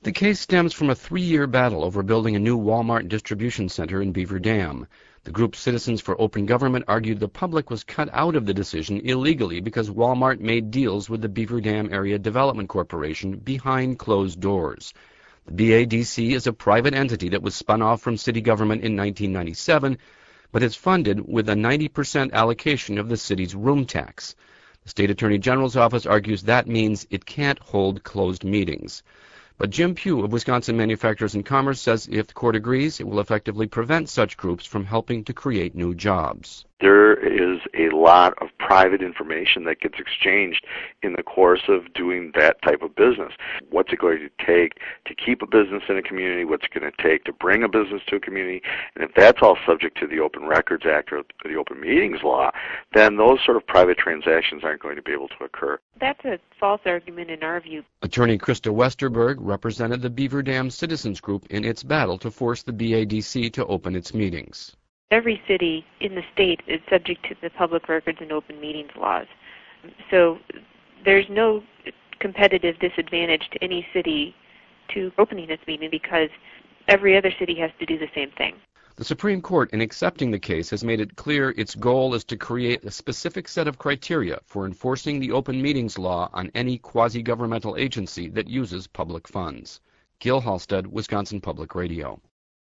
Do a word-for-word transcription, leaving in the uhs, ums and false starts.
The case stems from a three-year battle over building a new Walmart distribution center in Beaver Dam. The group Citizens for Open Government argued the public was cut out of the decision illegally because Walmart made deals with the Beaver Dam Area Development Corporation behind closed doors. The B A D C is a private entity that was spun off from city government in nineteen ninety-seven, but is funded with a ninety percent allocation of the city's room tax. The State Attorney General's office argues that means it can't hold closed meetings. But Jim Pugh of Wisconsin Manufacturers and Commerce says if the court agrees, it will effectively prevent such groups from helping to create new jobs. There is a lot of private information that gets exchanged in the course of doing that type of business. What's it going to take to keep a business in a community? What's it going to take to bring a business to a community? And if that's all subject to the Open Records Act or the Open Meetings Law, then those sort of private transactions aren't going to be able to occur. That's a false argument in our view. Attorney Krista Westerberg represented the Beaver Dam Citizens Group in its battle to force the B A D C to open its meetings. Every city in the state is subject to the public records and open meetings laws. So there's no competitive disadvantage to any city to opening its meeting because every other city has to do the same thing. The Supreme Court, in accepting the case, has made it clear its goal is to create a specific set of criteria for enforcing the open meetings law on any quasi-governmental agency that uses public funds. Gil Halstead, Wisconsin Public Radio.